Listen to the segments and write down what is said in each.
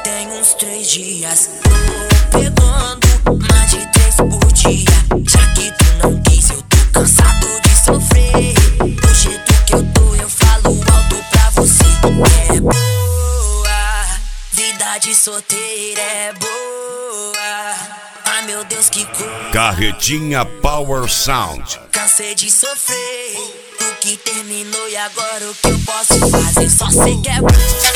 tem uns 3 dias. Tô pegando mais de 3 por dia. Já que tu não quis, eu tô cansado de sofrer. Do jeito que eu tô, eu falo alto pra você. É boa, vida de solteira é boa. Ai meu Deus, que coisa. Carretinha Power Sound. Cansei de sofrer, o que terminou e agora o que eu posso fazer? Só sei que é boa,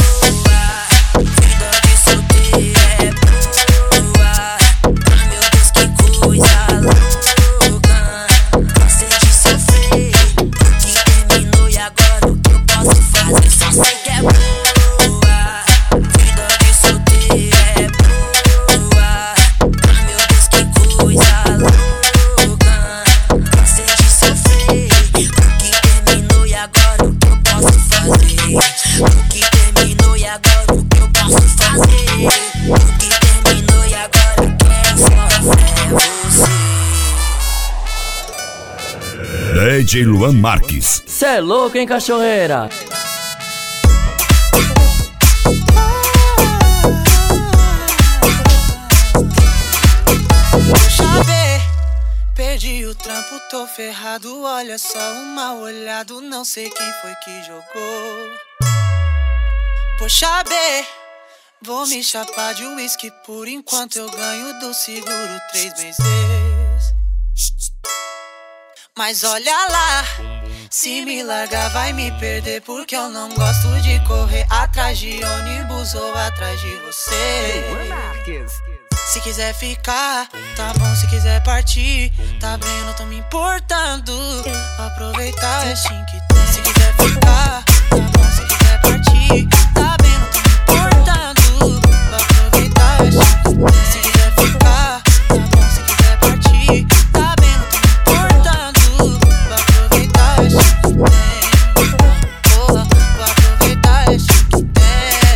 vida de solteira é boa. Ai meu Deus, que coisa louca. Cansei de sofrer, o que terminou e agora o que eu posso fazer? Só sei que é boa, vida de solteira é boa. Ai meu Deus, que coisa louca. Cansei de sofrer, o que terminou e agora o que eu posso fazer? O que terminou e agora o que eu posso fazer? O que terminou e agora quem sofre é você. DJ Luan Marques. Cê é louco, hein, cachorreira? Perdi o trampo, tô ferrado. Olha só, um mal olhado. Não sei quem foi que jogou. Poxa, B, vou me chapar de uísque. Por enquanto eu ganho do seguro 3 meses. Mas olha lá, se me largar vai me perder. Porque eu não gosto de correr atrás de ônibus ou atrás de você. Se quiser ficar, tá bom. Se quiser partir, tá bem, eu não tô me importando. Vou aproveitar é assim que tem. Se quiser ficar, tá bom. Se quiser partir, tá bem, eu não tô me importando. Vou aproveitar é assim que tem. Se quiser ficar, tá bom. Se quiser partir, tá bem, eu não tô me importando. Vou aproveitar é assim que tem. Porra, vou aproveitar é assim que tem.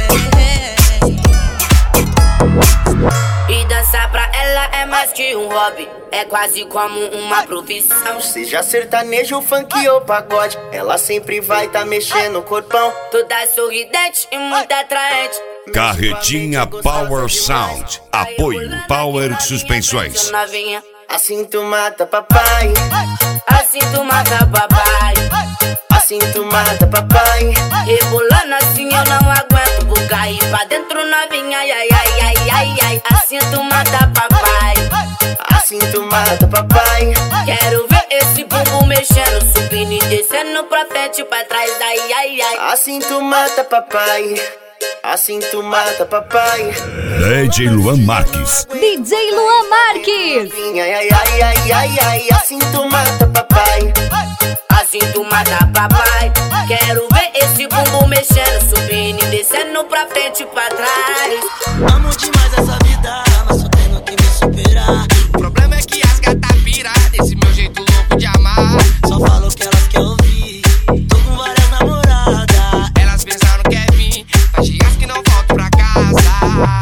E dançar pra ela é mais que um hobby, é quase como uma profissão. Seja sertanejo, funk ou pagode, ela sempre vai tá mexendo o corpão. Toda sorridente e muito atraente. Carretinha Power Sound. Apoio Power Suspensões. Novinha. Assim tu mata papai, Assim tu mata papai. assim tu mata papai. Rebolando assim eu não aguento, vou cair pra dentro novinha. Ai, ai, ai, ai, ai. Assim tu mata papai, Assim tu mata papai. quero ver esse bumbum mexendo, subindo e descendo pra frente e pra trás. Ai, ai, ai. Assim tu mata papai, assim tu mata papai. DJ Luan Marques. DJ Luan Marques. Ai, ai, ai, ai, ai, ai. Assim tu mata papai, Assim tu mata papai, quero ver esse bumbum mexendo, subindo e descendo pra frente e pra trás. Amo demais essa vida, mas só tenho que me superar. O problema é que as gatas piram desse meu jeito louco de amar. Só falo o que elas querem ouvir. Tô com várias namoradas. Elas pensaram que é mim, mas dias que não volto pra casa.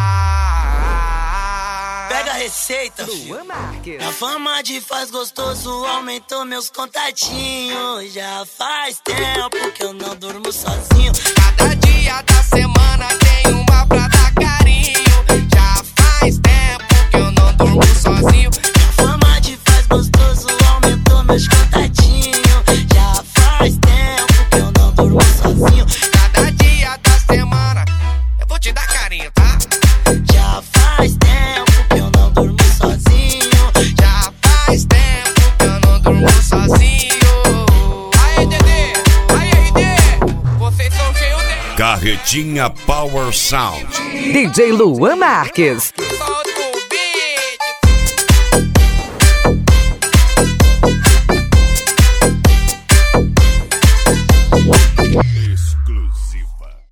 Pega a receita, filho. A fama de faz gostoso aumentou meus contatinhos. Já faz tempo que eu não durmo sozinho. Cada dia da semana tem uma pra dar carinho. Já faz tempo que eu não durmo sozinho. A fama de faz gostoso aumentou meus contatinhos. Já faz tempo que eu não durmo sozinho. Cada dia da semana eu vou te dar carinho, tá? Já faz tempo que eu não durmo sozinho. Já faz tempo que eu não durmo sozinho. Aê, Dedê! Aê, RD! Vocês são cheios de... Carretinha Power Sound. DJ Luan Marques. Só